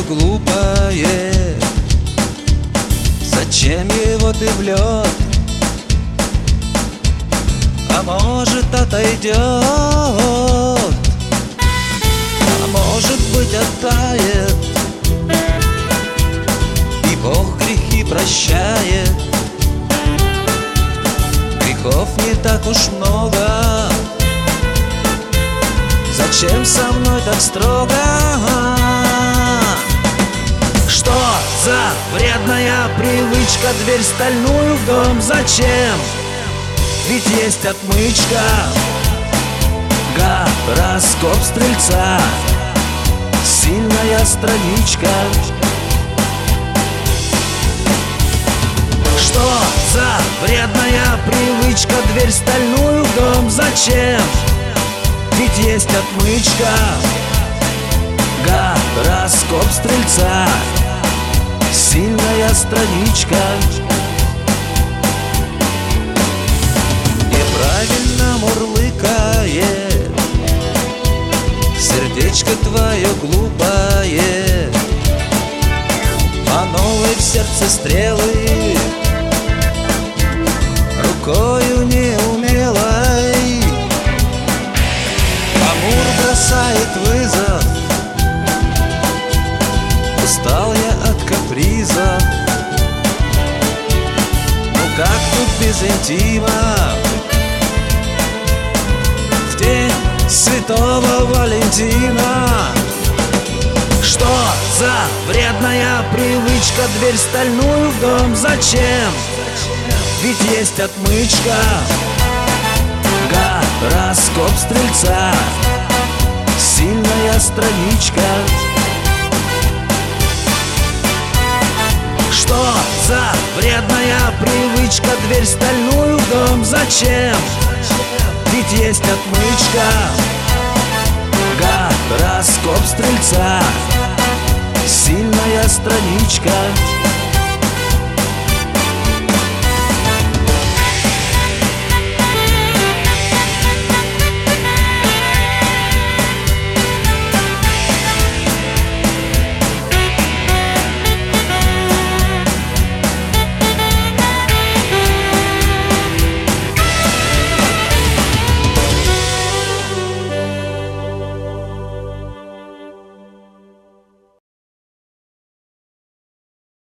глупое, зачем его ты в лед? А может, отойдет, а может быть, оттает, и Бог грехи прощает. Грехов не так уж много, зачем со мной так строго? Что за вредная привычка дверь стальную в дом? Зачем? Ведь есть отмычка, гороскоп стрельца, сильная страничка. Что за вредная привычка дверь стальную в дом? Зачем? Ведь есть отмычка, гороскоп стрельца, сильная страничка. Неправильно мурлыкает сердечко твое глупое, по новой в сердце стрелы, рукою неумелой. Амур бросает вызов, устал я от каприза. Ну как тут без интима в день Святого Валентина? Что за вредная привычка дверь стальную в дом? Зачем? Ведь есть отмычка, гороскоп стрельца, сильная страничка. Что за вредная привычка дверь стальную в дом? Зачем? Ведь есть отмычка, гороскоп стрельца, сильная страничка.